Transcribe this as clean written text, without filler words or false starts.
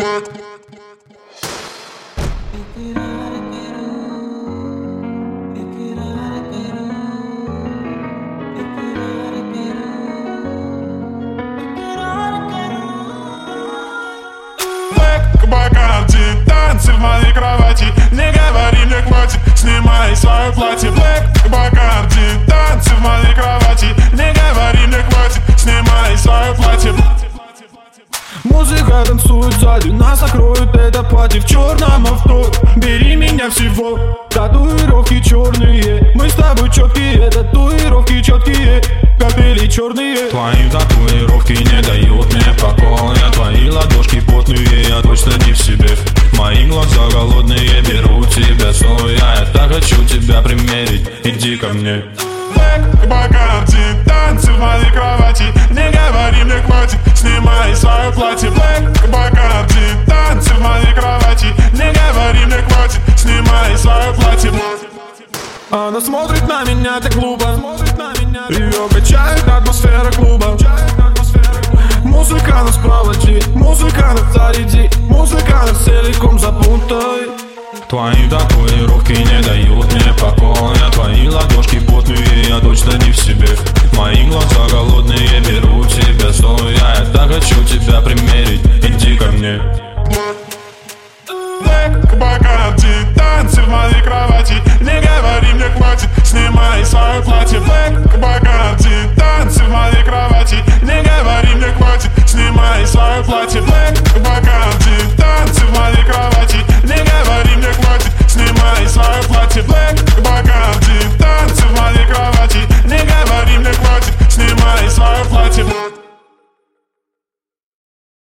Бакарди, танцы в моей кровати. Не говори мне хватит, снимай свое платье. Блэк Бакарди, танцы в моей кровати. Не говори мне хватит, снимай свое платье. Музыка танцует сзади, нас накроет это пати в черном авто. Бери меня всего, татуировки черные. Мы с тобой четкие, татуировки четкие, капели черные. Твои татуировки не дают мне покоя. Твои ладошки потные, я точно не в себе. Мои глаза голодные, беру тебя стоя. Я так хочу тебя примерить, иди ко мне. Блэк Бакарди, танцы в моей кровати. Не говори мне хватит, снимай свое платье. Блэк Бакарди, танцы в моей кровати. Не говори мне хватит, снимай свое платье. Она смотрит на меня так глупо, ее качает атмосфера клуба. Музыка нас проводи, музыка нас заряди, музыка нас целиком запутай. Твои татуировки не дают мне покоя. Твои ладошки потные, я точно не в себе. Мои глаза голодные, беру тебя стоя. Я так хочу тебя примерить, иди ко мне. Блэк Бакарди, танцы в моей кровати. Не говори мне хватит, снимай свое платье. Блэк Бакарди, танцы в моей кровати. Не говори мне хватит, снимай свое платье. Блэк